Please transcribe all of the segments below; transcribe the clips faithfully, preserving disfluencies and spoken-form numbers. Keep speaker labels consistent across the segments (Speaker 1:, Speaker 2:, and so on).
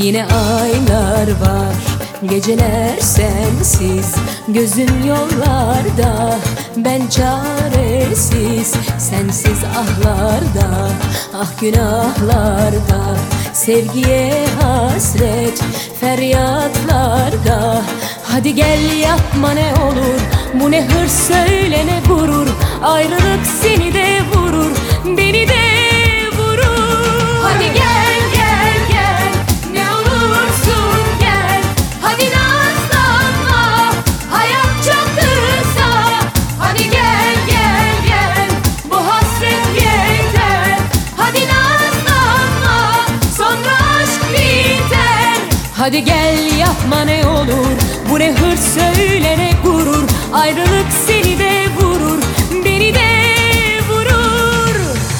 Speaker 1: Yine aylar var, geceler sensiz, gözün yollarda, ben çaresiz. Sensiz ahlarda, ah günahlarda, sevgiye hasret, feryatlarda. Hadi gel yapma ne olur, bu ne hırs söyle ne gurur, ayrılık seni de vurur, beni de vurur. Hadi gel gel gel, ne olursun gel, hadi nazlanma, hayat çok kısa. Hadi gel gel gel, bu hasret yeter, hadi nazlanma, sonra aşk biter. Hadi gel yapma ne olur, bu ne hırs söyle ne gurur, ayrılık seni de vurur, beni de vurur.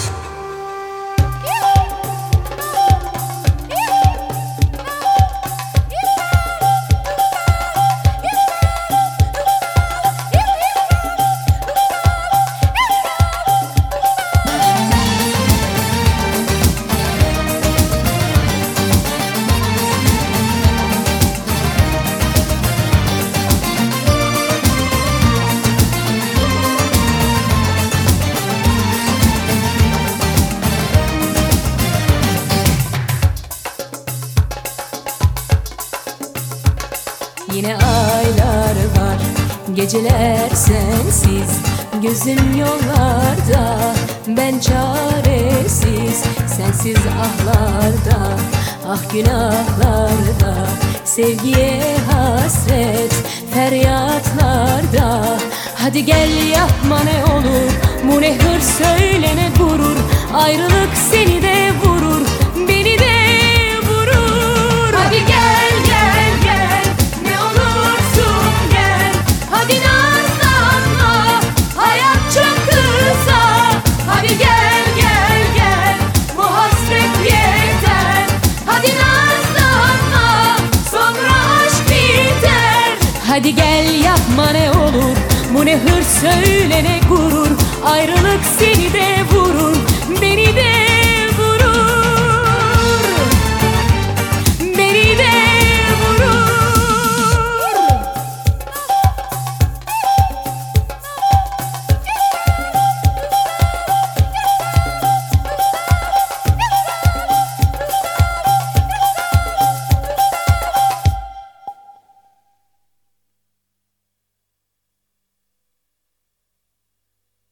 Speaker 1: Yine aylar var, geceler sensiz, gözün yollarda, ben çaresiz. Sensiz ahlarda, ah günahlarda, sevgiye hasret, feryatlarda. Hadi gel yapma ne olur, bu ne hırs söyle ne gurur, ayrılık seni de vurur, beni de vurur. Hadi gel gel gel, ne olursun gel, hadi nazlanma, hayat çok kısa. Hadi gel gel gel, bu hasret yeter, hadi nazlanma, sonra aşk biter. Hadi gel yapma ne olur, bu ne hırs söyle ne gurur, ayrılık seni de vurur, beni de